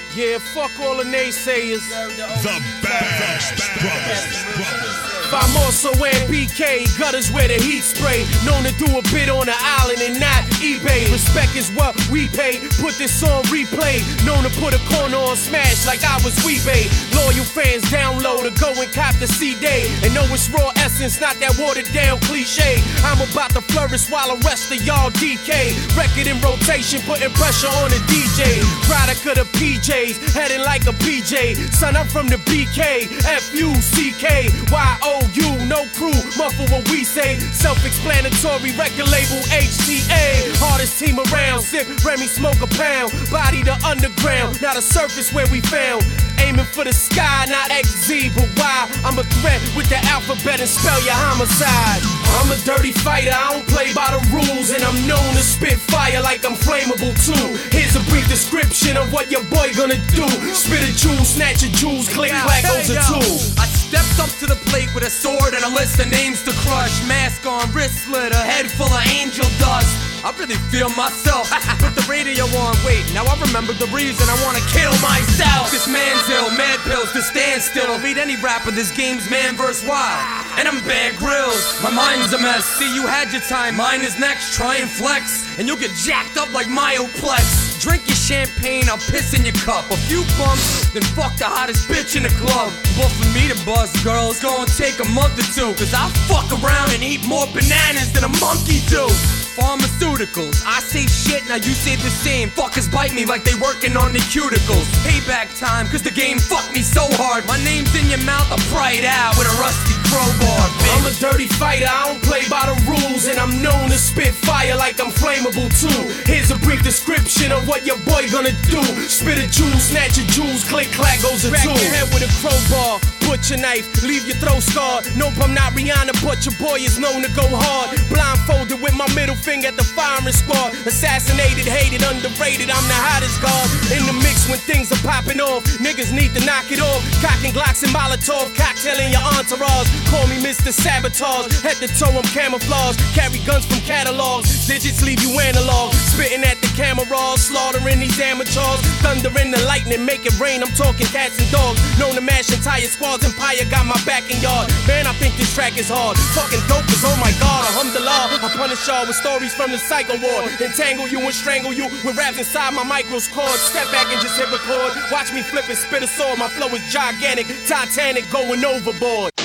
Yeah, fuck all the naysayers. The Bash Brothers. I'm also in BK, gutters where the heat spray. Known to do a bit on the island and not eBay. Respect is what we pay, put this on replay. Known to put a corner on smash like I was Weebay. Loyal fans download or go and cop the CD. And know it's raw essence, not that watered down cliche. I'm about to flourish while the rest of y'all DK. Record in rotation, putting pressure on the DJ. Product of the PJs, heading like a PJ. Son, I'm from the BK, FUCK, YOU, no crew, muffle what we say. Self-explanatory, record label HTA. Hardest team around, sip Remy, smoke a pound. Body the underground, not a surface where we found. Aiming for the sky, not XZ, but why? I'm a threat with the alphabet and spell your homicide. I'm a dirty fighter, I don't play by the rules. And I'm known to spit fire like I'm flammable too. Here's a brief description of what your boy gonna do. Spit a jewel, snatch a jewels, click, clack, goes a tool. I stepped up to the plate with a sword and a list of names to crush. Mask on, wrist slit, a head full of angel dust. I really feel myself. Put the radio on, wait, now I remember the reason I wanna kill myself. This man's ill, mad pills to stand still. I'll beat any rapper, this game's man versus wild. And I'm Bear Grylls, my mind's a mess. See, you had your time, mine is next. Try and flex, and you'll get jacked up like Myoplex. Drink your champagne, I'll piss in your cup. A few bumps, then fuck the hottest bitch in the club. But for me to buzz girls, gonna take a month or two. Cause I fuck around and eat more bananas than a monkey do. Pharmaceuticals, I say shit, now you say the same. Fuckers bite me like they working on their cuticles. Payback time, cause the game fucked me so hard. My name's in your mouth, I'll pry it out with a rusty crowbar, bitch. I'm a dirty fighter, I don't play by the rules. And I'm known to spit fire like I'm flammable too. Here's a brief description of what your boy gonna do. Spit a jewel, snatch a jewels, click, clack, goes a tool. Crack your head with a crowbar, butcher knife, leave your throat scarred. Nope, I'm not Rihanna, but your boy is known to go hard. Blindfolded with my middle finger at the firing squad. Assassinated, hated, underrated, I'm the hottest guard. In the mix when things are popping off, niggas need to knock it off. Cocking Glocks and Molotov, cocktailing your entourage. Call me Mr. Sabotage, head to toe I'm camouflage. Carry guns from catalogs, digits leave you analog. Spitting at the camera raws, slaughtering these amateurs. Thunder and the lightning, make it rain, I'm talking cats and dogs. Known to mash entire squads, Empire got my back and yard. Man, I think this track is hard. Fucking dope is, oh my god, alhamdulillah. I punish y'all with stories from the psycho ward. Entangle you and strangle you with raps inside my micro's cord. Step back and just hit record. Watch me flip and spit a sword. My flow is gigantic, Titanic going overboard.